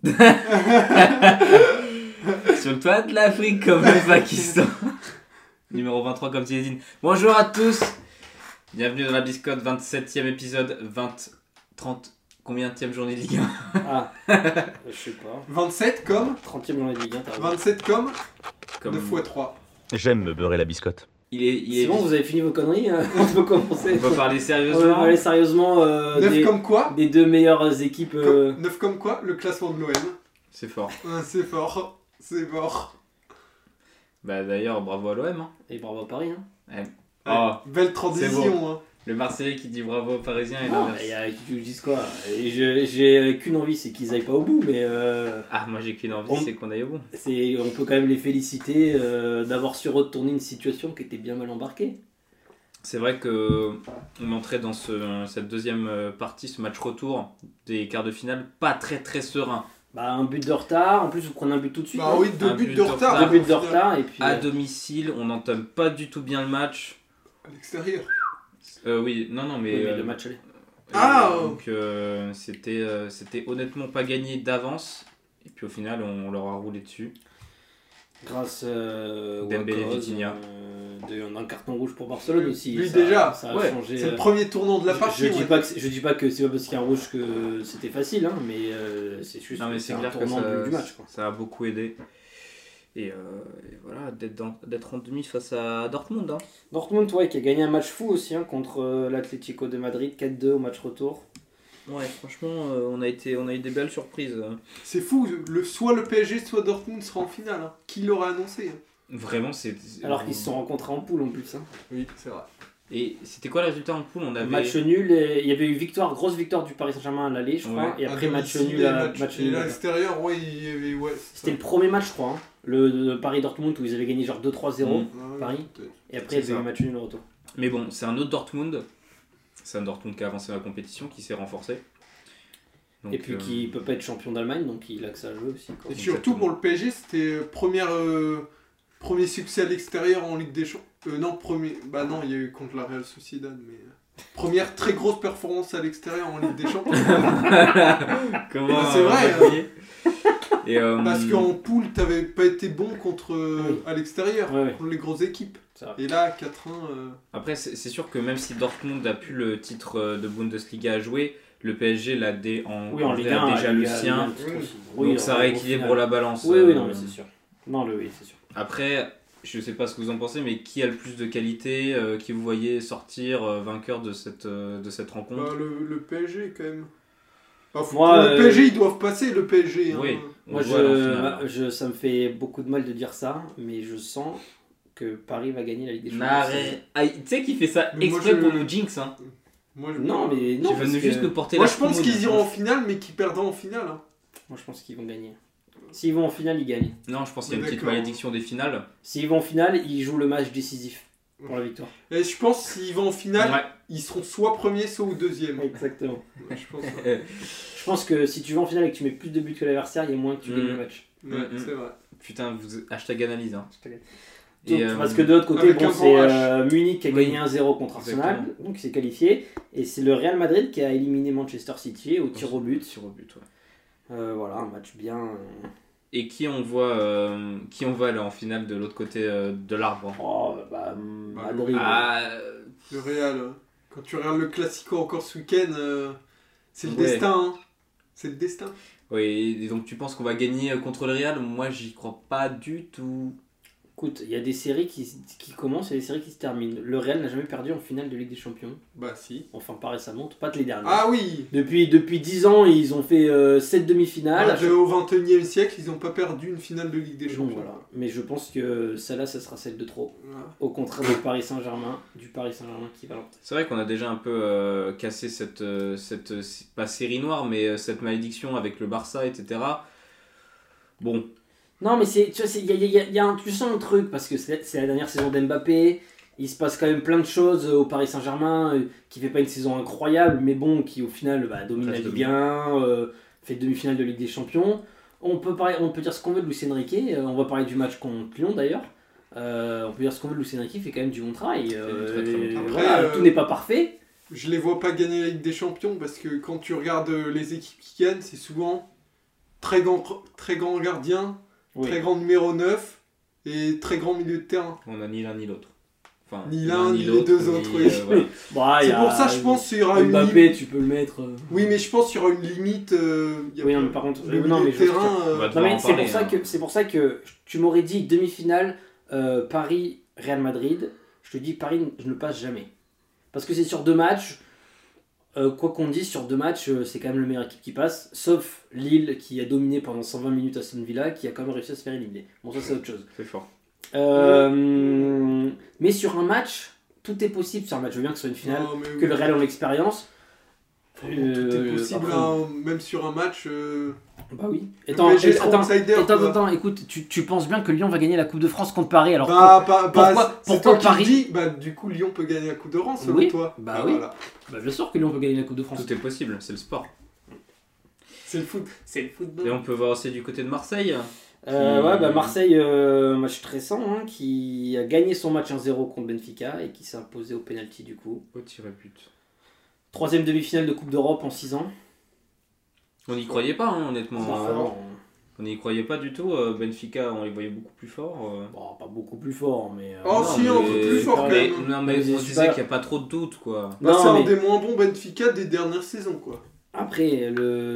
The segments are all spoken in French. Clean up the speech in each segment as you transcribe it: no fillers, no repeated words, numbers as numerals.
Sur le toit de l'Afrique comme le Pakistan. Numéro 23 comme Zinedine. Bonjour à tous. Bienvenue dans la Biscotte, 27e épisode, 30, combienième journée de Ligue 1? Ah, je sais pas. 27 comme 30e journée de Ligue 1, t'as raison. 27 comme 9 Comme... x 3. J'aime me beurrer la biscotte. Il est C'est bon, vous avez fini vos conneries, on peut commencer. On va parler On sérieusement. va parler sérieusement 9 comme quoi des deux meilleures équipes. 9 comme quoi Le classement de l'OM. C'est fort. C'est fort. C'est fort. Bah d'ailleurs, bravo à l'OM. Hein. Et bravo à Paris. Hein. Oh, Belle transition. Hein. le Marseillais qui dit bravo aux Parisiens et Non, l'inverse. tu dis quoi? Et j'ai qu'une envie, c'est qu'ils aillent pas au bout, mais Ah, moi j'ai qu'une envie, c'est qu'on aille au bout. on peut quand même les féliciter d'avoir su retourner une situation qui était bien mal embarquée. C'est vrai que on entrait dans cette deuxième partie, ce match retour des quarts de finale, pas très serein. Bah, un but de retard, en plus vous prenez un but tout de suite. Bah hein. oui, Un 2 buts but de de retard. retard. 2 buts de retard, et puis. À domicile, on n'entame pas du tout bien le match. À l'extérieur. Oui, non, mais. Oui, mais le match allait. Donc c'était honnêtement pas gagné d'avance. Et puis au final, on leur a roulé dessus. Grâce au Dembélé, Vitinha. d'un carton rouge pour Barcelone aussi. Lui, ça, déjà, ça a ouais, changé. C'est le premier tournant de la partie. Je dis pas que c'est pas parce qu'il y a un rouge que c'était facile, hein, mais c'est juste Non, mais que c'est un clair que tournant du match. Quoi. ça a beaucoup aidé. Et voilà, d'être en demi face à Dortmund. Hein. Dortmund, ouais, qui a gagné un match fou aussi hein, contre l'Atlético de Madrid, 4-2 au match retour. Ouais, franchement, on a eu des belles surprises. C'est fou. Soit le PSG, soit Dortmund sera en finale. Hein. Qui l'aurait annoncé hein. Vraiment, c'est. Alors qu'ils se sont rencontrés en poule en plus. Hein. Oui, c'est vrai. Et c'était quoi le résultat en poule? On avait. Match nul, il y avait eu grosse victoire du Paris Saint-Germain à l'aller, je crois, Ouais. et après match nul Et à à l'extérieur, ouais, il y avait. Ouais, C'était le premier match, je crois, hein, le Paris-Dortmund où ils avaient gagné genre 2-3-0, Ouais, Paris, peut-être. et après il y C'est avait eu ça. match nul au retour. Mais bon, c'est un autre Dortmund. C'est un Dortmund qui a avancé dans la compétition, qui s'est renforcé. Donc, Et puis qui peut pas être champion d'Allemagne, donc il a que ça à jouer aussi. Quoi. Et surtout pour le PSG, c'était premier succès à l'extérieur en Ligue des Champions. Non, premier. Bah non, il y a eu contre la Real Sociedad, mais. Première très grosse performance à l'extérieur en Ligue des Champions. Comment C'est vrai, on va oublier Et, Parce qu'en poule, t'avais pas été bon Oui. à l'extérieur, Ouais, ouais. contre les grosses équipes. C'est vrai. Et là, 4-1. Après, c'est sûr que même si Dortmund a plus le titre de Bundesliga à jouer, le PSG l'a Oui, en Ligue 1, déjà le sien. Oui, Donc ça rééquilibre la balance. Oui, oui, non, mais c'est sûr. Non, oui, c'est sûr. Après, je sais pas ce que vous en pensez, mais qui a le plus de qualité, qui vous voyez sortir vainqueur de cette rencontre? Bah, le PSG, quand même. Bah, Moi, le PSG, ils doivent passer, le PSG. Hein. Oui. Moi, On voit en finale. ça me fait beaucoup de mal de dire ça, mais je sens que Paris va gagner la Ligue des Champions. Arrête. Ah, tu sais qu'il fait ça Mais moi, exprès je- pour nous jinx. Hein. Moi, je... Non, mais non. Tu veux parce que- juste nous porter Moi, la je pense poudre. qu'ils iront en finale, mais qu'ils perdront en finale. Hein. Moi, je pense qu'ils vont gagner. S'ils vont en finale, ils gagnent. Non, je pense qu'il y a une petite D'accord. malédiction des finales. S'ils vont en finale, ils jouent le match décisif pour la victoire. Et je pense s'ils vont en finale, Ouais. ils seront soit premier, soit deuxième. Exactement. Ouais, je pense. Je pense que si tu vas en finale et que tu mets plus de buts que l'adversaire, il y a moins que tu gagnes le match. Ouais, Mhm. c'est vrai. Putain, hashtag analyse. Hein. Donc, Et, parce que de l'autre côté, avec bon, un c'est grand H. Munich qui a Oui. gagné 1-0 contre Arsenal, Exactement. donc il s'est qualifié. Et c'est le Real Madrid qui a éliminé Manchester City au tir au but. Tir au but, ouais. Voilà, un match bien. Et qui on voit aller en finale de l'autre côté de l'arbre? Oh, Bah, Madrid. Le Real. Hein. Quand tu regardes le Classico encore ce week-end, c'est le Ouais. destin. Hein. C'est le destin. Oui, et donc tu penses qu'on va gagner contre le Real? Moi, j'y crois pas du tout. Écoute, il y a des séries qui commencent et des séries qui se terminent. Le Real n'a jamais perdu en finale de Ligue des Champions. Bah si. Enfin, pas récemment, pas les dernières. Ah oui. Depuis 10 ans, ils ont fait 7 demi-finales. Au XXIe siècle, ils n'ont pas perdu une finale de Ligue des Donc, Champions. voilà. Mais je pense que celle-là, ça sera celle de trop. Voilà. Au contraire du Paris Saint-Germain qui va l'emporter. C'est vrai qu'on a déjà un peu cassé cette pas série noire, mais cette malédiction avec le Barça, etc. Bon, Non, mais tu vois, tu sens un truc parce que c'est la dernière saison d'Mbappé. Il se passe quand même plein de choses au Paris Saint-Germain qui fait pas une saison incroyable, mais bon, qui au final domine la Reste Ligue 1, fait demi-finale de Ligue des Champions. On peut dire ce qu'on veut de Luis Enrique. On va parler du match contre Lyon d'ailleurs. On peut dire ce qu'on veut de Luis Enrique, il fait quand même du bon travail. du très, très bon travail. Voilà, Après, tout n'est pas parfait. Je les vois pas gagner la Ligue des Champions parce que quand tu regardes les équipes qui gagnent, c'est souvent très grand gardien, Oui. très grand numéro 9 et très grand milieu de terrain. On a ni l'un ni l'autre. Enfin, Ni l'un, ni les l'autre, deux autres, oui. voilà. Bah, C'est y a- pour ça, je pense qu'il y aura une Mbappé, limite. tu peux le mettre. Oui, mais je pense qu'il y aura une limite. Il y a Oui, pas- non, mais par contre, le non, milieu mais de je vois ce que terrain. On va Non, devoir mais en c'est parler, pour ça hein. que c'est pour ça que tu m'aurais dit demi-finale Paris-Real Madrid. Je te dis Paris, je ne passe jamais. Parce que c'est sur 2 matchs. Quoi qu'on dise, sur 2 matchs, c'est quand même le meilleur équipe qui passe. Sauf Lille qui a dominé pendant 120 minutes à Aston Villa, qui a quand même réussi à se faire éliminer. Bon, ça c'est autre chose. C'est fort. Mais sur un match, tout est possible sur un match. Je veux bien que ce soit une finale, Non, mais que le oui. Real ait l'expérience. Tout est possible, après- hein, même sur un match. Bah oui. Le Attends, PSG sera attends, outsider, attends, quoi. attends, écoute, tu penses bien que Lyon va gagner la Coupe de France contre Paris alors Pourquoi pourquoi toi Paris- qui le dis, bah du coup Lyon peut gagner la Coupe de France selon Oui, toi. bah Ah, oui. voilà. Bah bien sûr que Lyon peut gagner la Coupe de France. Tout est possible, c'est le sport. C'est le foot. C'est le Et football. on peut voir aussi du côté de Marseille. Ouais, bah Marseille, match très récent, hein, qui a gagné son match 1-0 contre Benfica et qui s'est imposé au penalty du coup. Au tir et but. 3ème demi-finale de Coupe d'Europe en 6 ans. On n'y croyait pas, hein, honnêtement. Bah, On n'y croyait pas du tout. Benfica, on les voyait beaucoup plus forts. bon, pas beaucoup plus fort, mais. Oh, si, un peu plus fort, quand mais, même. non, mais Mais on c'est disait super. qu'il n'y a pas trop de doutes, quoi. Bah, Non, c'est mais- un des moins bons Benfica des dernières saisons quoi. Après,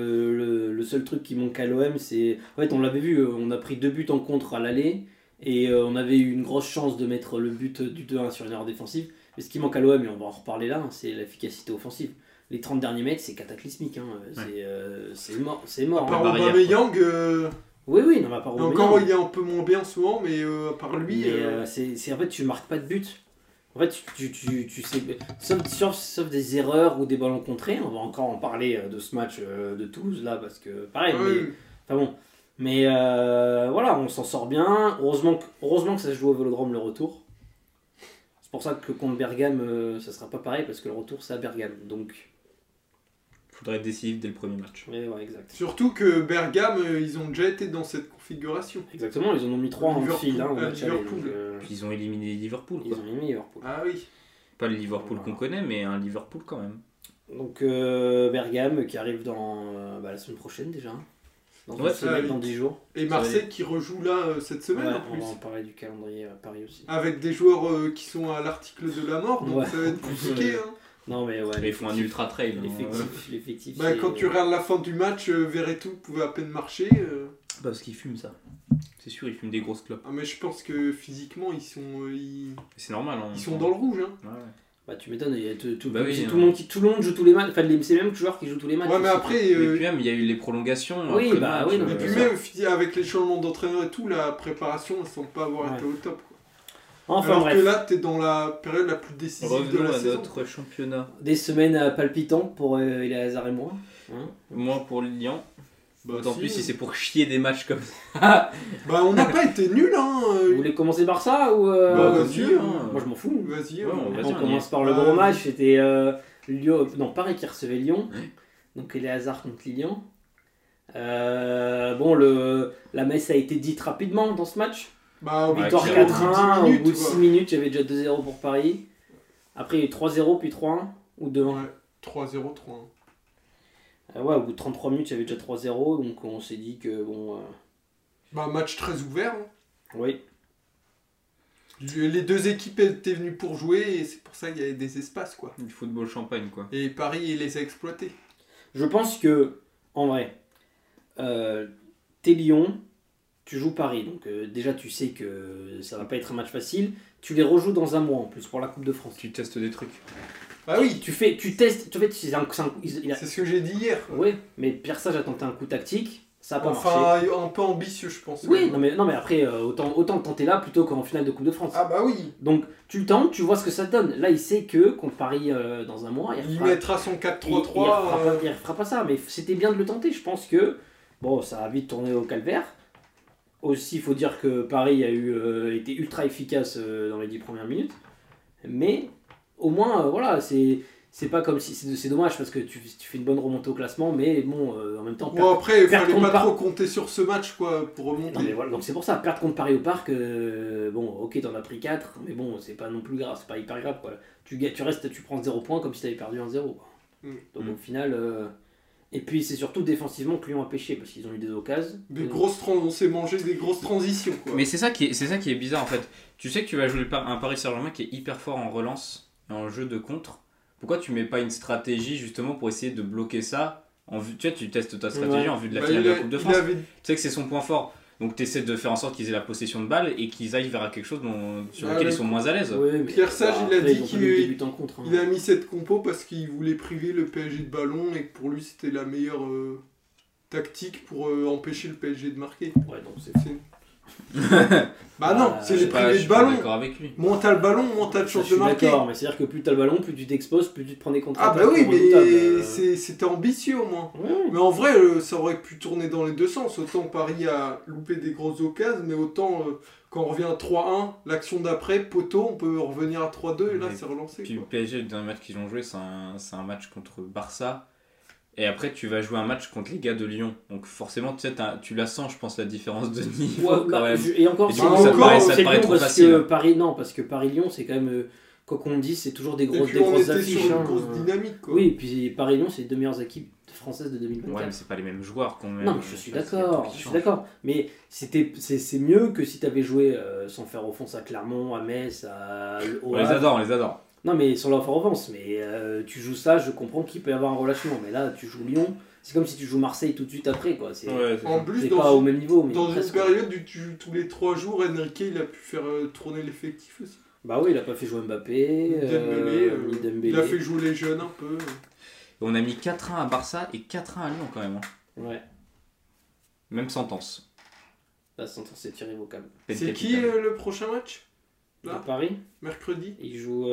le seul truc qui manque à l'OM, c'est. En fait, on l'avait vu, on a pris 2 buts en contre à l'aller et on avait eu une grosse chance de mettre le but du 2-1 sur une erreur défensive. Mais ce qui manque à l'OM, et on va en reparler là, hein, c'est l'efficacité offensive. Les 30 derniers mètres, c'est cataclysmique. Hein. C'est mort. C'est mort. À part hein. barrière, Aubameyang, Oui, oui, non, mais à part et Aubameyang. encore il est un peu moins bien souvent, mais à part lui. Mais c'est en fait, tu marques pas de but. En fait, tu sais. Sauf des erreurs ou des ballons contrés. On va encore en parler de ce match de Toulouse là, parce que pareil. ouais, Mais, enfin bon. Mais voilà, on s'en sort bien. Heureusement que ça se joue au Vélodrome le retour. C'est pour ça que contre Bergame, ça sera pas pareil parce que le retour c'est à Bergame. Donc, Faudrait être décisif dès le premier match. ouais, exact. Surtout que Bergame, ils ont déjà été dans cette configuration. Exactement, ils en ont mis 3 en Liverpool, fil au match aller, Liverpool. donc, Puis ils ont éliminé Liverpool, ils quoi. ont mis Liverpool. Ah oui. Pas le Liverpool qu'on connaît, mais un Liverpool quand même. Donc Bergame qui arrive dans la semaine prochaine déjà. Dans une Ouais, semaine, ça, dans 10 jours. Et Marseille qui rejoue là cette semaine Ouais, en on plus. va en parler du calendrier à Paris aussi. Avec des joueurs qui sont à l'article de la mort, donc Ouais. ça va être compliqué. Hein. Non mais ouais. Mais ils font un ultra trail. hein. L'effectif. Bah, c'est- quand tu regardes la fin du match, Verretou pouvait à peine marcher. Parce qu'ils fument ça. C'est sûr, ils fument des grosses clopes. Ah, mais je pense que physiquement, ils C'est normal. Hein. ils sont dans le rouge. Hein. Ouais. Bah tu m'étonnes, il y a Bah oui, c'est hein. tout le monde joue tous les matchs. Enfin c'est les mêmes joueurs qui jouent tous les matchs. Ouais, mais aussi. après, Et puis même, il y a eu les prolongations. Oui, après le bah match, oui, non, et mais puis ça. même avec les changements d'entraîneur et tout, la préparation ne semble pas avoir Ouais. été au top. Quoi. Enfin Alors bref, que là, t'es dans la période la plus décisive de Revenons la à saison. notre championnat. des semaines palpitantes pour Eleazar et moi. Hein. Moi pour Lyon. Bah, D'autant si. plus si c'est pour chier des matchs comme ça. Bah, on n'a pas été nuls, hein. Vous voulez commencer par ça ou Bah, vas-y, vas-y, hein. Moi je m'en fous. Vas-y. Ouais, hein. vas-y, On on y commence est. par le Bah, gros vas-y. match, c'était Paris qui recevait Lyon, donc Eleazar contre Lyon. La messe a été dite rapidement dans ce match. Bah, au bout de Victoire Ouais, 4-1, 10 au bout de quoi. 6 minutes, il y avait déjà 2-0 pour Paris. Après, il y a eu 3-0, puis 3-1, ou 2-1. Ouais, 3-0, 3-1. Ouais, au bout de 33 minutes, il y avait déjà 3-0, donc on s'est dit que bon. Bah, match très ouvert. Hein. Oui. Les deux équipes étaient venues pour jouer et c'est pour ça qu'il y avait des espaces, quoi. Du football champagne, quoi. Et Paris, il les a exploités. Je pense que, en vrai, t'es Lyon, tu joues Paris, donc déjà tu sais que ça va pas être un match facile. Tu les rejoues dans un mois en plus pour la Coupe de France. Tu testes des trucs. Bah oui, Tu testes, il a- c'est ce que j'ai dit hier. quoi. Oui, mais Pierre Sage a tenté un coup tactique, ça a pas marché. Enfin, un peu ambitieux, je pense. Oui, non mais après, autant tenter là plutôt qu'en finale de Coupe de France. Ah bah oui, Donc tu le tentes, tu vois ce que ça te donne. Là, il sait que contre Paris dans un mois, il mettra son il 4-3-3. refera pas ça. Mais c'était bien de le tenter. Je pense que bon, ça a vite tourné au calvaire. Aussi, il faut dire que Paris a été ultra efficace dans les 10 premières minutes. Mais au moins, voilà, c'est pas comme si. C'est dommage parce que tu fais une bonne remontée au classement. Mais bon, en même temps. Bon, après, il perdre fallait contre pas Par- trop compter sur ce match, quoi, pour remonter. Non, mais voilà, donc c'est pour ça, perdre contre Paris au Parc, bon, ok, t'en as pris 4, mais bon, c'est pas non plus grave, c'est pas hyper grave, quoi. Tu prends 0 points comme si t'avais perdu 1-0, quoi. Mm. Donc au final, Et puis c'est surtout défensivement que Lyon a pêché parce qu'ils ont eu des occasions. On s'est mangé des grosses transitions, quoi. Mais c'est ça qui est bizarre en fait. Tu sais que tu vas jouer un Paris Saint-Germain qui est hyper fort en relance et en jeu de contre. Pourquoi tu mets pas une stratégie justement pour essayer de bloquer ça en vue, tu vois, tu testes ta stratégie en vue de la finale de la Coupe de France. Tu sais que c'est son point fort. Donc tu essaies de faire en sorte qu'ils aient la possession de balle et qu'ils aillent vers quelque chose sur lequel ils sont moins à l'aise. Ouais, Pierre Sage, il a dit qu'il il a mis cette compo parce qu'il voulait priver le PSG de ballon et que pour lui c'était la meilleure tactique pour empêcher le PSG de marquer. Ouais, donc c'est... Bah non, c'est les privés de ballon. D'accord avec lui. Moins t'as le ballon, moins t'as de chance de marquer. D'accord, mais c'est-à-dire que plus t'as le ballon, plus tu t'exposes, plus tu te prends des contre. Ah bah oui, mais c'était ambitieux au moins. Ouais. Mais en vrai, ça aurait pu tourner dans les deux sens. Autant Paris a loupé des grosses occasions, mais autant quand on revient à 3-1, l'action d'après, poteau, on peut revenir à 3-2 et là c'est relancé. Puis le PSG, le dernier match qu'ils ont joué, c'est un match contre Barça. Et après, tu vas jouer un match contre les gars de Lyon. Donc forcément, tu la sens, je pense, la différence de niveau quand même. Et encore, et du coup, ça te paraît trop facile. Parce que Paris-Lyon, c'est quand même... Quoi qu'on dise, c'est toujours des grosses affiches. Sur une grosse dynamique, quoi. Oui, et puis Paris-Lyon, c'est les 2 meilleures équipes françaises de 2024. Ouais, mais c'est pas les mêmes joueurs qu'on met. Non, mais je suis d'accord. Mais c'est mieux que si t'avais joué sans faire offense à Clermont, à Metz, On les adore. Non, mais sans leur faire offense. Mais tu joues ça, je comprends qu'il peut y avoir un relâchement. Mais là, tu joues Lyon. C'est comme si tu joues Marseille tout de suite après, quoi. C'est pas au même niveau. Mais dans une période où tous les 3 jours, Enrique il a pu faire tourner l'effectif aussi. Bah oui, il a pas fait jouer Mbappé, Dembélé. Il a fait jouer les jeunes un peu. On a mis 4-1 à Barça et 4-1 à Lyon quand même. Ouais. Même sentence. La sentence est irrévocable. C'est qui le prochain match là, à Paris. Mercredi. Il joue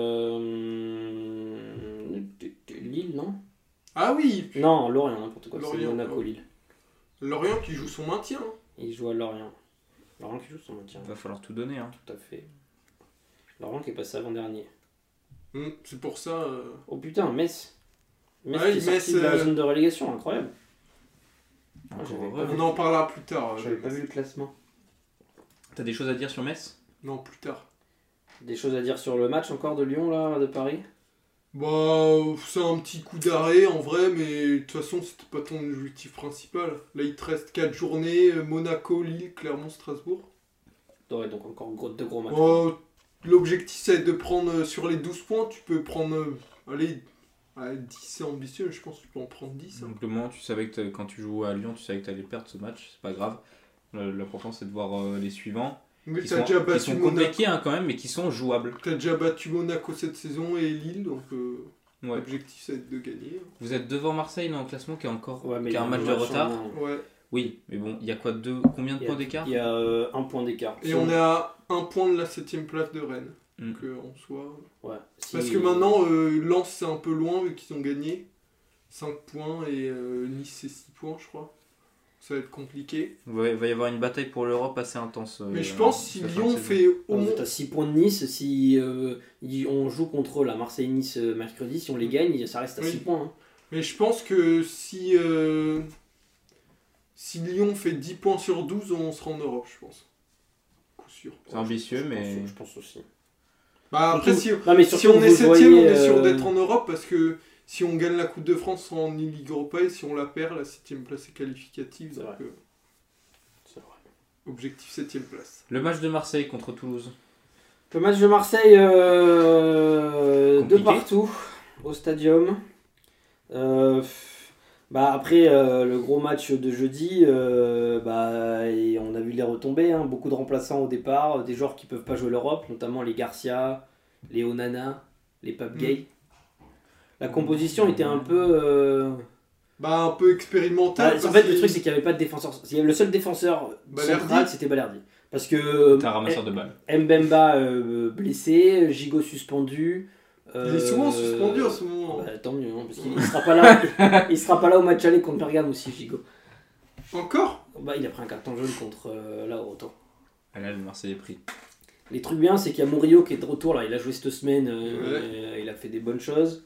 Lille, non? Ah oui. Non, Lorient, n'importe quoi. C'est Monaco-Lille. Lorient qui joue son maintien. Il joue à Lorient. Lorient qui joue son maintien. Il va falloir tout donner. Tout à fait. Lorient qui est passé avant-dernier. C'est pour ça... Oh putain, Metz. Metz qui est sorti de la zone de relégation, incroyable. On en parlera plus tard. J'avais pas vu le classement. T'as des choses à dire sur Metz? Non, plus tard. Des choses à dire sur le match encore de Lyon, là, de Paris? Bah, c'est un petit coup d'arrêt en vrai, mais de toute façon, c'était pas ton objectif principal. Là, il te reste 4 journées, Monaco, Lille, Clermont, Strasbourg. Ouais, donc encore de gros matchs. L'objectif, c'est de prendre sur les 12 points, tu peux prendre, allez, 10 c'est ambitieux, je pense que tu peux en prendre 10. Donc le moment, tu savais que quand tu joues à Lyon, tu savais que tu allais perdre ce match, c'est pas grave. L'important, c'est de voir les suivants. Mais qui sont compliqués quand même, mais qui sont jouables. T'as déjà battu Monaco cette saison et Lille, donc l'objectif c'est de gagner. Vous êtes devant Marseille dans le classement qui a encore qui a un match de retard. Ouais. Oui, mais bon, il y a combien de points d'écart? Il y a 1 point d'écart. Et on est à 1 point de la 7ème place de Rennes. Donc en soi... Ouais. Parce que maintenant, Lens c'est un peu loin vu qu'ils ont gagné. 5 points et Nice c'est 6 points je crois. Ça va être compliqué. Ouais, il va y avoir une bataille pour l'Europe assez intense. Mais je pense si Lyon fait au moins... T'as 6 points de Nice, si on joue contre la Marseille-Nice mercredi, si on les gagne, ça reste à 6 points. Hein. Mais je pense que si Lyon fait 10 points sur 12, on sera en Europe, je pense. Coup sûr. C'est ambitieux, mais... Je pense aussi. Bah après, si on est 7ème, on est sûr d'être en Europe parce que si on gagne la Coupe de France en Ligue Europa et si on la perd, la 7ème place est qualificative. C'est donc, vrai. C'est vrai. Objectif 7ème place. Le match de Marseille contre Toulouse. Le match de Marseille, de partout, au stadium. Après le gros match de jeudi, et on a vu les retombées. Hein, beaucoup de remplaçants au départ, des joueurs qui ne peuvent pas jouer l'Europe, notamment les Garcia, les Onana, les Pape Gay. La composition était un peu... un peu expérimentale. En fait, le truc, c'est qu'il n'y avait pas de défenseur. Le seul défenseur central, c'était Balerdi. Parce que t'as un ramasseur de balles. Mbemba blessé, Gigot suspendu. Il est souvent suspendu en ce moment. Tant mieux, hein, parce qu'il sera pas là. Il sera pas là au match aller contre Bergame aussi, Gigot. Encore ? Il a pris un carton jaune contre autant. Là, le Marseille est pris. Les trucs bien, c'est qu'il y a Murillo qui est de retour là. Il a joué cette semaine. Il a fait des bonnes choses.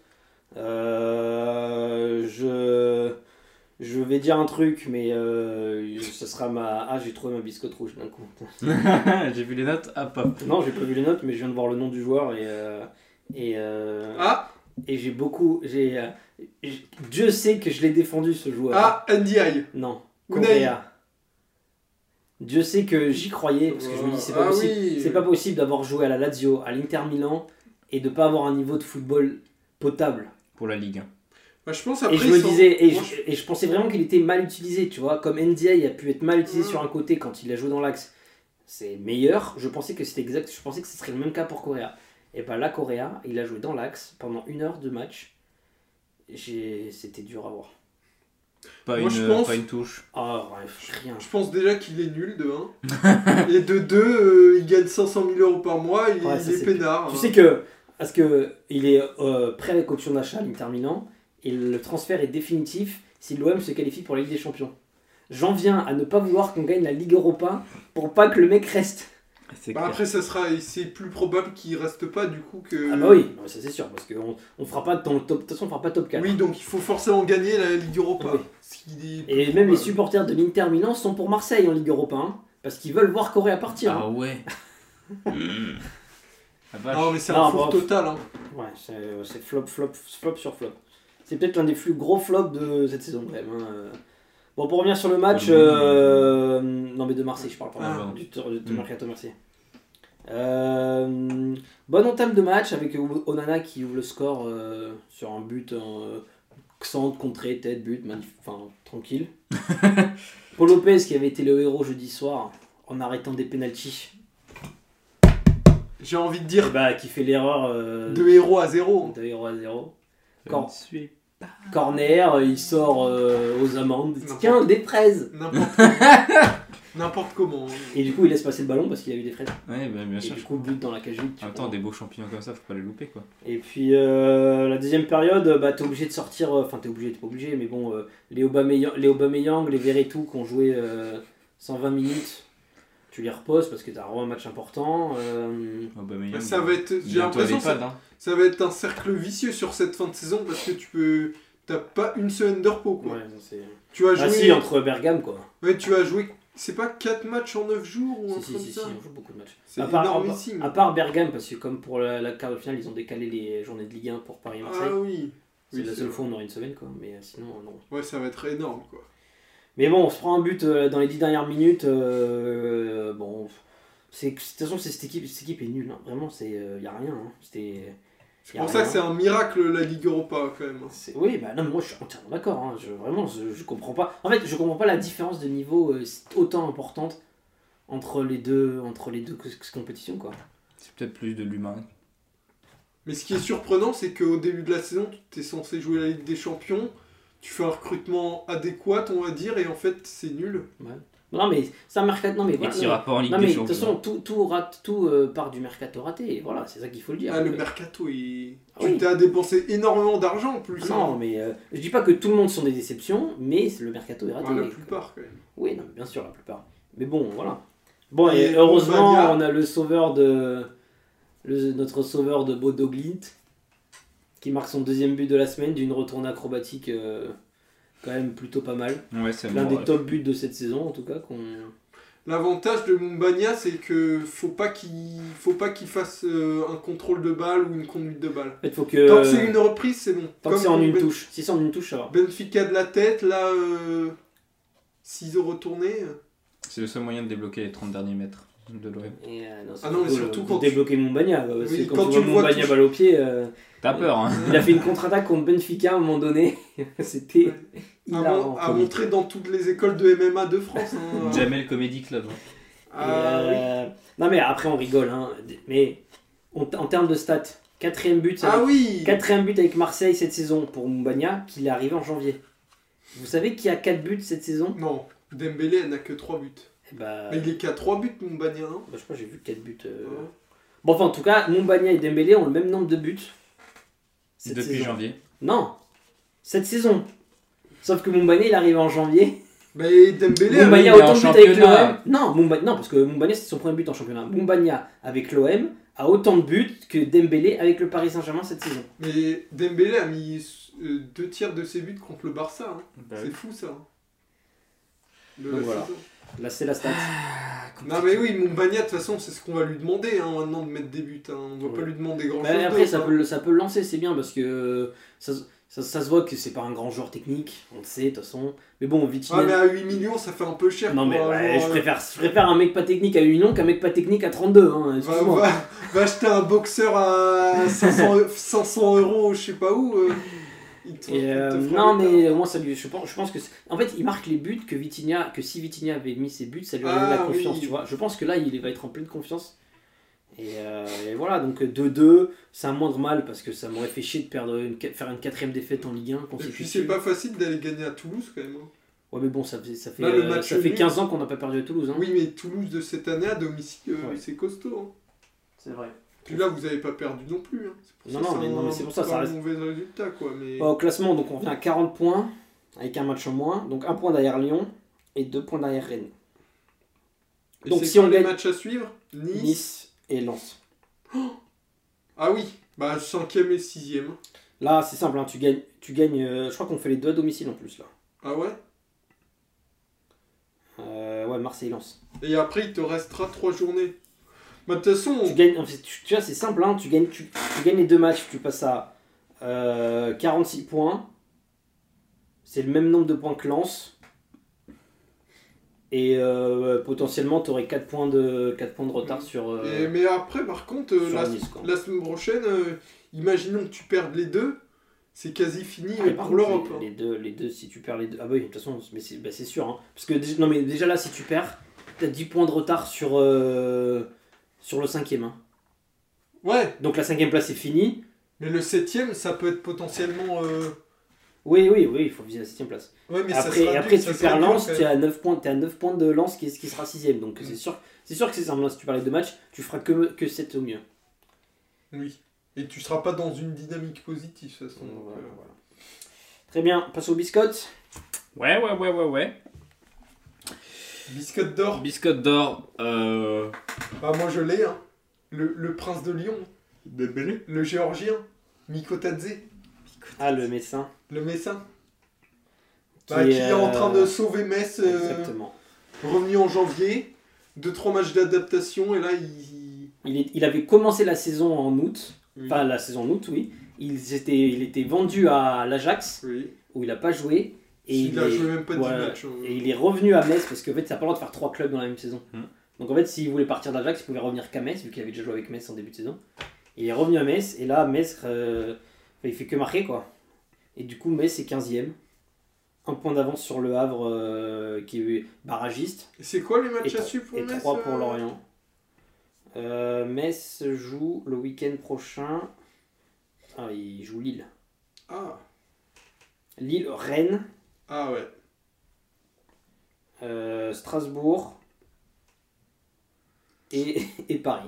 Je vais dire un truc, mais ce sera ma... Ah, j'ai trouvé ma biscotte rouge d'un coup. J'ai vu les notes, hop. Non, j'ai pas vu les notes, mais je viens de voir le nom du joueur et Et Dieu sait que je l'ai défendu ce joueur. Ah, NDI. Non, Unai. Correa. Dieu sait que j'y croyais parce que je me dis c'est pas possible. Oui. C'est pas possible d'avoir joué à la Lazio, à l'Inter Milan et de pas avoir un niveau de football potable. Pour la Ligue 1. Bah, je pense après. Et je me ils sont- disais, Moi, et je pensais vraiment qu'il était mal utilisé, tu vois, comme NDI a pu être mal utilisé Ouais. sur un côté quand il a joué dans l'axe, c'est meilleur. Je pensais que c'était exact, je pensais que ce serait le même cas pour Correa. Et bah là, Correa, il a joué dans l'axe pendant 1 heure de match. C'était dur à voir. Moi, je pense- Pas une touche. Ah, bref, rien. Je pense déjà qu'il est nul de 1. Et de 2, il gagne 500 000 euros par mois, il Ouais, ça, est c'est peinard. Tu sais que, parce que il est prêt avec option d'achat à l'Inter Milan et le transfert est définitif si l'OM se qualifie pour la Ligue des Champions. J'en viens à ne pas vouloir qu'on gagne la Ligue Europa pour pas que le mec reste. C'est Bah, clair. après, c'est plus probable qu'il reste pas du coup que. Ah bah oui, non, mais ça c'est sûr, parce qu'on on fera pas dans le top, de toute façon on fera pas top 4. Oui, donc il faut forcément gagner la Ligue Europa. Oui. Ce qui est Et plus même les probable. supporters de l'Inter Milan sont pour Marseille en Ligue Europa, hein, parce qu'ils veulent voir Correa partir. Ah hein. ouais. La vache. Non, mais c'est Non, un four bon. total. Hein. Ouais, c'est flop sur flop. C'est peut-être l'un des plus gros flops de cette saison quand même. Hein. Bon, pour revenir sur le match, non mais de Marseille je parle pas, Ah. du mercato Marseille. Bonne entame de match avec Onana qui ouvre le score sur un but centre, contré, tête, but, enfin tranquille. Paul Lopez qui avait été le héros jeudi soir en arrêtant des pénaltys, J'ai envie de dire qui fait l'erreur de héros à 0. de héros à 0. Je ne suis Corner, il sort aux amendes. N'importe. Tiens, des fraises. N'importe comment. N'importe comment. Et du coup, il laisse passer le ballon parce qu'il a eu des fraises. Ouais, bah, bien Et sûr. du coup, but dans la cage vide. tu En même temps, vois. des beaux champignons comme ça, faut pas les louper quoi. Et puis la deuxième période, t'es obligé de sortir. Enfin, t'es pas obligé, mais bon, les Aubameyang, les Verretou qui ont joué 120 minutes, tu les reposes parce que t'as vraiment un match important. Oh, bah, mais Ça va être. J'ai l'impression que ça va être un cercle vicieux sur cette fin de saison parce que t'as pas une semaine de repos quoi. Ouais, ça, c'est. Tu vas Ah, jouer. si, entre Bergame quoi. Ouais, tu vas jouer. C'est pas 4 matchs en 9 jours ou un Si, truc si, comme ça on joue beaucoup de matchs. C'est À part, énormissime. à part Bergame, parce que comme pour la quart de finale, ils ont décalé les journées de Ligue 1 pour Paris-Marseille. Ah oui. C'est Oui, la c'est seule vrai. fois où on aura une semaine, quoi. Mais sinon, non. Ouais, ça va être énorme quoi. Mais bon, on se prend un but dans les 10 dernières minutes. Bon, de toute façon, cette équipe est nulle. Hein. Vraiment, il n'y a rien. Hein. C'est pour ça que c'est un miracle la Ligue Europa quand même. Oui, bah non, mais moi je suis entièrement d'accord. Hein. Vraiment, je comprends pas. En fait, je comprends pas la différence de niveau autant importante entre les deux compétitions, quoi. C'est peut-être plus de l'humain. Mais ce qui est surprenant, c'est qu'au début de la saison, tu es censé jouer la Ligue des Champions, tu fais un recrutement adéquat, on va dire, et en fait, c'est nul. Ouais. Non, mais ça mercato. Non, mais Et voilà. qui pas en Ligue Non, des mais de toute Champions. façon, tout part du mercato raté. Et voilà, c'est ça qu'il faut le dire. Ah, le mercato, tu oui. t'as dépensé énormément d'argent en plus. Non, hein. mais je dis pas que tout le monde sont des déceptions, mais le mercato est raté. Ouais, la plupart quand même. Oui, non, mais bien sûr, la plupart. Mais bon, voilà. Bon, et Et heureusement, Bombagna. on a le sauveur notre sauveur de Bodo Glimt, qui marque son deuxième but de la semaine d'une retournée acrobatique quand même plutôt pas mal. Ouais, c'est L'un bon. des top buts de cette saison, en tout cas. L'avantage de Mumbagna, c'est que faut pas qu'il fasse un contrôle de balle ou une conduite de balle. En fait, faut que. Tant que c'est une reprise, c'est bon. Tant que c'est en pour une touche. Si c'est en une touche, ça va. Benfica de la tête, là, ciseaux retournés. C'est le seul moyen de débloquer les 30 derniers mètres de l'OM. Et, non, c'est Ah non, mais plutôt surtout pour quand tu- débloquer Mumbagna. Parce Oui, que quand quand tu tu vois le vois Mumbagna toucher- balle au pied. T'as peur, hein. Il a fait une contre-attaque contre Benfica à un moment donné. C'était hilarant. À montrer dans toutes les écoles de MMA de France. Hein. Jamel Comedy Club. Ah, oui. Non mais après on rigole, hein. Mais en termes de stats, quatrième but Oui avec Marseille cette saison pour Mumbagna, qu'il est arrivé en janvier. Vous savez qui a 4 buts cette saison? Non, Dembélé, elle n'a que 3 buts. Eh bah, Mais il est qu'à 3 buts, Mumbagna, non je crois que j'ai vu 4 buts. Ouais. Bon enfin en tout cas, Mumbagna et Dembélé ont le même nombre de buts. cette Depuis saison. janvier. Non, cette saison. Sauf que Mumbagna il arrive en janvier. Mais Dembélé, Mumbagna a il est autant en de buts avec championnat. l'OM. Non, parce que Mumbagna c'est son premier but en championnat. Mumbagna avec l'OM a autant de buts que Dembélé avec le Paris Saint-Germain cette saison. mais Dembélé a mis 2 tiers de ses buts contre le Barça. Hein. Bah C'est fou ça. De Donc la voilà. saison. Là c'est la stat. Non mais oui, Mumbagna, de toute façon, c'est ce qu'on va lui demander hein, maintenant de mettre des buts. Hein. On va pas lui demander grand chose. Après, ça peut le lancer, c'est bien parce que ça se voit que c'est pas un grand joueur technique, on le sait de toute façon. Mais bon, Vitinha. Ah, mais à 8 millions, ça fait un peu cher. Non, mais pour un ouais, joueur, je préfère un mec pas technique à 8 millions qu'un mec pas technique à 32. Hein, excuse-moi. Va acheter un boxeur à 500 euros, je sais pas où. Il te fera Non, le mais tas. moi, ça lui, je pense que. En fait, il marque les buts que si Vitinha avait mis ses buts, ça lui aurait Ah, donné la confiance, oui. tu vois. Je pense que là, il va être en pleine confiance. Et voilà, donc 2-2, c'est un moindre mal parce que ça m'aurait fait chier de faire une 4ème défaite en Ligue 1 Et puis consécutive. c'est pas facile d'aller gagner à Toulouse quand même. Hein. Ouais, mais bon, ça fait, Là, le match ça fait nul. 15 ans qu'on n'a pas perdu à Toulouse. Hein. Oui, mais Toulouse de cette année à domicile, Oui. c'est costaud. Hein. C'est vrai. Puis là, vous avez pas perdu non plus. Hein. C'est pour Non, mais c'est pour ça, ça un reste. mauvais résultat quoi. Mais... Au classement, donc on revient à 40 points avec un match en moins. Donc 1 point derrière Lyon et 2 points derrière Rennes. Et donc c'est si quoi on les gagne matchs à suivre Nice. Nice et Lens. Ah oui, bah 5ème et 6ème. Là, c'est simple, hein, tu gagnes je crois qu'on fait les deux à domicile en plus là. Ah ouais. Ouais, Marseille-Lens. Et après, il te restera 3 journées. Bah, de toute façon, Tu gagnes, en fait, tu vois, c'est simple, hein, tu gagnes les deux matchs, tu passes à 46 points. C'est le même nombre de points que Lens. Et potentiellement, tu aurais 4 points de retard sur. mais après, par contre, sur Nice, quoi. la semaine prochaine, imaginons que tu perdes les deux, c'est quasi fini Ah, mais par pour contre, l'Europe. hein. les deux, si tu perds les deux. Ah, bah oui, de toute façon, mais c'est sûr. Hein. Parce que non, mais déjà là, si tu perds, tu as 10 points de retard sur le 5ème. Hein. Ouais, Donc la 5ème place est finie. mais le 7ème, ça peut être potentiellement. Oui, il faut viser la 7ème place. Ouais, mais ça Après, sera après dur, ça tu sera perds dur, Lens, quand tu es même. à 9 points, t'es à 9 points de Lens qui sera 6ème. Donc c'est sûr que c'est simple. Hein, si tu perds les deux matchs, tu feras que 7 au mieux. Oui. Et tu seras pas dans une dynamique positive, de toute façon. donc, Voilà. Très bien, passe aux biscottes. Ouais. Biscotte d'or. Biscotte d'or. Bah, moi, je l'ai, hein. Le prince de Lyon. Le géorgien. Mikotadze. Ah, le Messin. Le Messin. Qui Qui est en train de sauver Metz. Exactement. Revenu en janvier. 2-3 matchs d'adaptation. Et là, Il avait commencé la saison en août. Oui. Enfin, la saison en août, oui. Il était vendu à l'Ajax, Oui. où il n'a pas joué. Et Il a joué même pas 10 voilà. matchs. hein. Et il est revenu à Metz parce qu'en fait, ça n'a pas le droit de faire 3 clubs dans la même saison. Hmm. Donc en fait, s'il voulait partir d'Ajax, il pouvait revenir qu'à Metz, vu qu'il avait déjà joué avec Metz en début de saison. Il est revenu à Metz, et là, Metz, il fait que marquer, quoi. Et du coup, Metz est 15ème. Un point d'avance sur le Havre, qui est barragiste. Et c'est quoi les matchs Et à suivre pour Et Metz 3 pour Lorient. Metz joue le week-end prochain. Ah, il joue Lille. Ah. Lille, Rennes, Ah ouais. Strasbourg et Paris.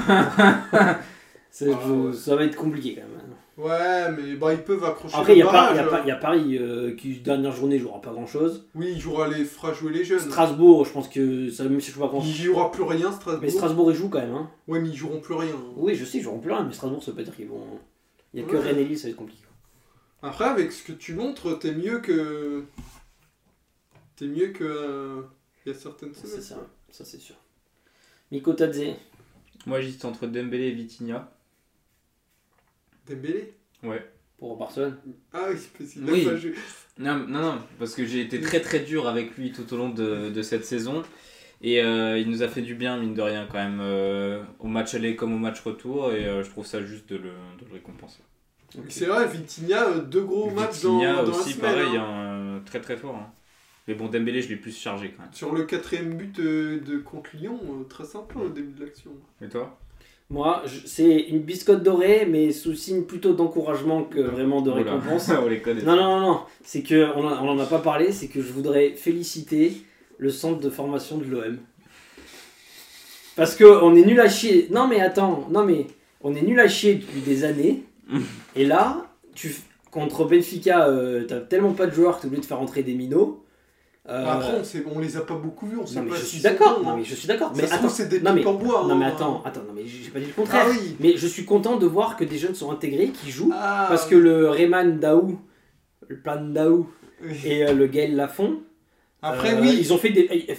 Ça va être compliqué quand même. Ouais, mais bah, ils peuvent accrocher Après, il le y a barrage. Paris qui, dernière journée, jouera pas grand chose. Oui, il fera jouer les jeunes. Strasbourg, je pense que ça même si je joue pas grand Il chose. jouera plus rien, Strasbourg. Mais Strasbourg, ils jouent quand même. Hein. Ouais, mais ils joueront plus rien. Oui, je sais, ils joueront plus rien, mais Strasbourg, ça veut pas dire qu'ils vont. Il y a que Ouais. Rennes et Lille, ça va être compliqué. Après, avec ce que tu montres, t'es mieux que. Il y a certaines C'est semaines. ça, ça c'est sûr. Mikotadze. Moi j'hésite entre Dembélé et Vitinha. Dembélé. Ouais. Pour Barcelone. Ah oui, c'est possible. Oui. Il a pas joué. Non, parce que j'ai été très très dur avec lui tout au long de cette saison. Et il nous a fait du bien, mine de rien, quand même, au match aller comme au match retour. Et je trouve ça juste de le récompenser. Ok. C'est vrai, Vitinha, 2 gros matchs dans Vitinha la aussi, semaine. pareil, hein. Très très fort. Hein. Mais bon, Dembélé, je l'ai plus chargé quand même. Sur le 4ème but de contre Lyon, très sympa au début de l'action. Et toi? Moi, c'est une biscotte dorée, mais sous signe plutôt d'encouragement que vraiment de Oula. récompense. On les connaît. Non. C'est que on en a pas parlé. C'est que je voudrais féliciter le centre de formation de l'OM. Parce que on est nul à chier. Non mais on est nul à chier depuis des années. Et là, contre Benfica, t'as tellement pas de joueurs que t'es obligé de faire entrer des minots. Après, on les a pas beaucoup vus, on sait Non mais pas je s'ils suis sont d'accord. bons, Non hein. mais je suis d'accord. Ça Mais se trouve, attends. c'est des Non mais pipes en bois. non mais hein. attends. Non mais j'ai pas dit le contraire. Ah oui. Mais je suis content de voir que des jeunes sont intégrés, qui jouent. Ah, Parce que le Rayman Daou, le plan Daou oui. et le Gaël Lafont, Après, oui. ils ont fait des. Enfin,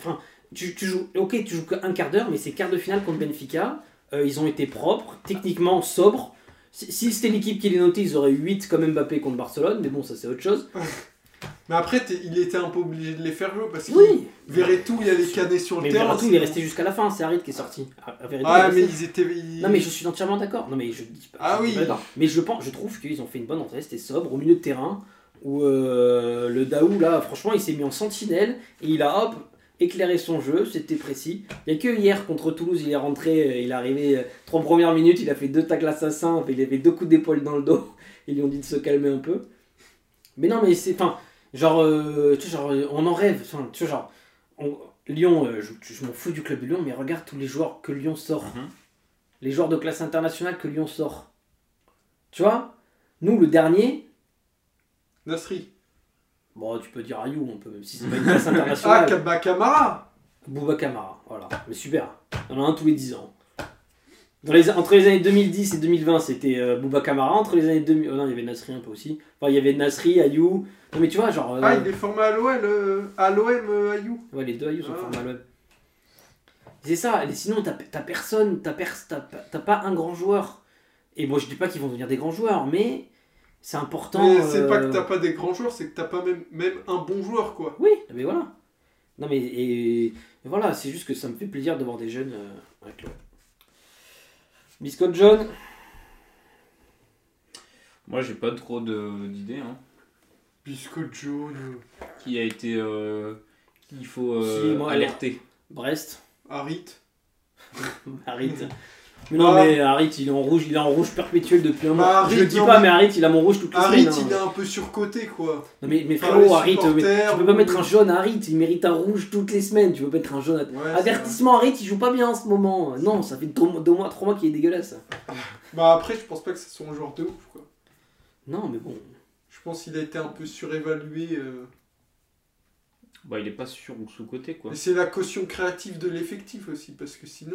tu joues qu'un quart d'heure, mais c'est quart de finale contre Benfica. Ils ont été propres, techniquement sobres. Si c'était l'équipe qui les notait, ils auraient eu 8 comme Mbappé contre Barcelone, mais bon, ça c'est autre chose. Mais après, il était un peu obligé de les faire jouer parce que Oui. Verretou, il allait caner sur le Mais terrain. Verratti, il est resté jusqu'à la fin, c'est Harit qui est sorti. Verratti, Ah, il est mais resté. ils étaient. Non mais je suis entièrement d'accord. Non mais je dis pas. Ah je dis oui. pas d'accord. Mais je trouve qu'ils ont fait une bonne entrée. C'était sobre au milieu de terrain où le Daou là, franchement, il s'est mis en sentinelle et il a hop éclairé son jeu. C'était précis. Il y a que hier contre Toulouse, il est rentré, il est arrivé 3 premières minutes, il a fait 2 tacles assassins, il avait 2 coups d'épaule dans le dos. Ils lui ont dit de se calmer un peu. Mais non mais c'est genre on en rêve. Enfin, tu vois genre Lyon, je m'en fous du club de Lyon, mais regarde tous les joueurs que Lyon sort. Les joueurs de classe internationale que Lyon sort. Tu vois, nous, le dernier, Nasri. bon, tu peux dire Ayou, on peut, même si c'est pas une classe internationale. Ah, Camara. Bouba Camara, voilà. Mais super. Il y en a un tous les 10 ans. Entre les années 2010 et 2020, c'était Bouba Camara. Entre les années 2000... non, il y avait Nasri un peu aussi. Enfin, il y avait Nasri, Ayou. Non, mais tu vois, genre... Ah, il est formé à l'OM, Ayou. Ouais, les deux Ayou sont formés à l'OM. C'est ça, et sinon t'as personne, t'as pas un grand joueur. Et moi je dis pas qu'ils vont devenir des grands joueurs, mais c'est important. Mais c'est pas que t'as pas des grands joueurs, c'est que t'as pas même un bon joueur quoi. Oui, mais voilà. Non mais et voilà, c'est juste que ça me fait plaisir de voir des jeunes avec le. Biscotte John. Moi, j'ai pas trop d'idées. Hein. Biscotte jaune. Qui a été. Qu'il faut Si, moi, alerter. Brest. Harit. Harit. Mais non, mais Harit, il est en rouge perpétuel depuis un mois. Harit, Je le dis non, pas, mais mais Harit, il a mon rouge toutes les Harit, semaines. il est un peu surcoté quoi. Non mais Par les frérot, Harit, tu supporters, peux pas mettre un jaune à Harit, il mérite un rouge toutes les semaines. Tu peux mettre un jaune à... Ouais, Avertissement, Harit, il joue pas bien en ce moment. Non, ça fait 2 mois, 3 mois qu'il est dégueulasse. Bah après, je pense pas que ce soit un joueur de ouf quoi. Non, mais bon. Je pense qu'il a été un peu surévalué. Bah, il est pas sur ou sous-côté quoi. Et c'est la caution créative de l'effectif aussi, parce que sinon.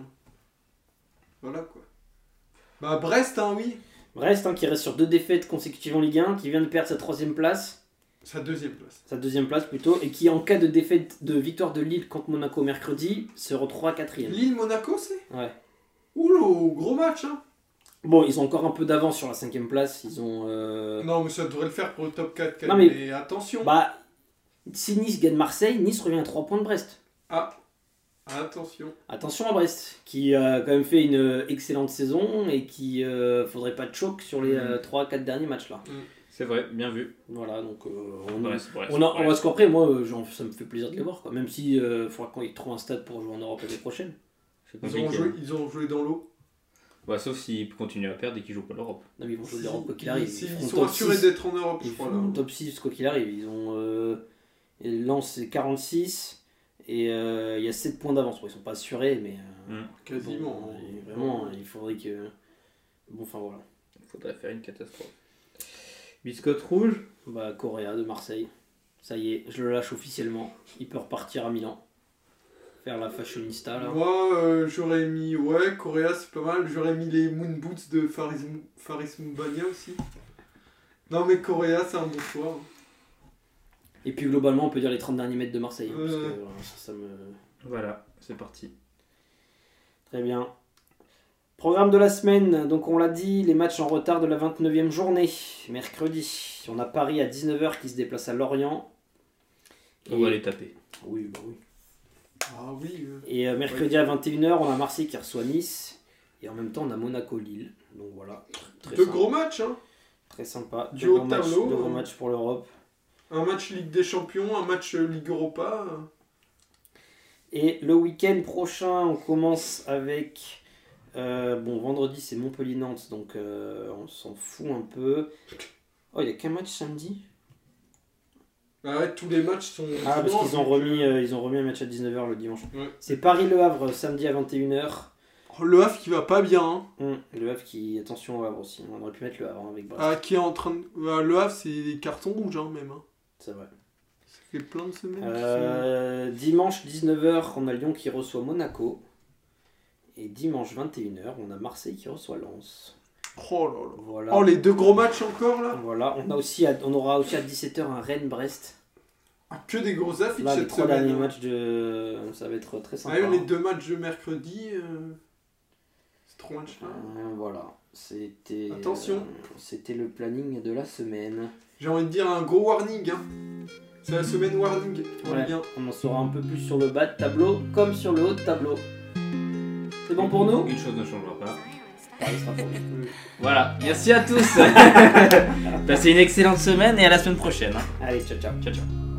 Voilà quoi. Bah Brest, hein, oui. Brest, hein, qui reste sur 2 défaites consécutives en Ligue 1, qui vient de perdre sa 3ème place. Sa 2e place. Sa 2ème place plutôt, et qui en cas de défaite de victoire de Lille contre Monaco mercredi, se retrouvera 4ème. Lille-Monaco, c'est Ouais. Oula, gros match, hein. Bon, ils ont encore un peu d'avance sur la 5ème place. Ils ont. Non, mais ça devrait le faire pour le top 4. Non, mais attention. Bah, si Nice gagne Marseille, Nice revient à 3 points de Brest. Ah, attention. Attention à Brest, qui a quand même fait une excellente saison et qui faudrait pas de choc sur les 3-4 derniers matchs là. C'est vrai, bien vu. Voilà, donc Brest, on va se qu'après, moi ça me fait plaisir de les voir, quoi. Même si il faudra qu'ils trouvent un stade pour jouer en Europe l'année prochaine. Ils ont joué dans l'eau. Bah, sauf s'ils continuent à perdre et qu'ils jouent pas l'Europe. Non, mais ils vont jouer l'Europe quoi qu'il arrive. Ils sont assurés d'être en Europe, je Ils crois. font top 6 quoi qu'il arrive. Ils ont Lens c'est 46 et il y a 7 points d'avance. Bon, ils sont pas assurés, mais quasiment. Bon, vraiment, il faudrait que. Bon, enfin voilà. Il faudrait faire une catastrophe. Biscotte rouge. Bah, Correa de Marseille. Ça y est, je le lâche officiellement. Il peut repartir à Milan. Faire la fashionista là. Moi, j'aurais mis. Ouais, Correa c'est pas mal. J'aurais mis les Moon Boots de Faris Moumbania aussi. Non, mais Correa c'est un bon choix. Et puis globalement, on peut dire les 30 derniers mètres de Marseille. Parce que, voilà, ça me. Voilà, c'est parti. Très bien. Programme de la semaine, donc on l'a dit, les matchs en retard de la 29e journée, mercredi. On a Paris à 19h qui se déplace à Lorient. On va les taper. Oui, bah oui. Ah oui. Et mercredi à 21h, on a Marseille qui reçoit Nice. Et en même temps, on a Monaco-Lille. Donc voilà. Deux gros matchs, hein. Très sympa. Du haut de tableau. Deux gros matchs pour l'Europe. Un match Ligue des Champions, un match Ligue Europa. Et le week-end prochain, on commence avec... vendredi c'est Montpellier-Nantes, donc on s'en fout un peu. Oh, il n'y a qu'un match samedi. Ah ouais, tous les matchs sont... Ah, parce qu'ils ont remis un match à 19h le dimanche. Ouais. C'est Paris-Le Havre, samedi à 21h. Oh, le Havre qui va pas bien. Hein. Le Havre qui... Attention au Havre aussi, on aurait pu mettre le Havre avec Brest. Ah, qui est en train de... le Havre, c'est des cartons rouges, hein, même. Hein. C'est vrai. Ça fait plein de semaines. Dimanche 19h, on a Lyon qui reçoit Monaco. Et dimanche 21h, on a Marseille qui reçoit Lens. Oh là là. Voilà. Les deux gros matchs encore là. Voilà, on aura aussi à 17h un Rennes-Brest. Que des grosses affiches Là, les cette 3 semaine. derniers matchs ça va être très sympa. Les 2 matchs de mercredi, ces 3 matchs-là. Voilà, c'était. Attention. C'était le planning de la semaine. J'ai envie de dire un gros warning. Hein. C'est la semaine warning. Ouais, Bien. on en saura un peu plus sur le bas de tableau comme sur le haut de tableau. C'est bon pour nous? Une chose ne changera pas. Pareil sera pour nous. Voilà, merci à tous. Passez une excellente semaine et à la semaine prochaine. Hein. Allez, ciao ciao. Ciao, ciao.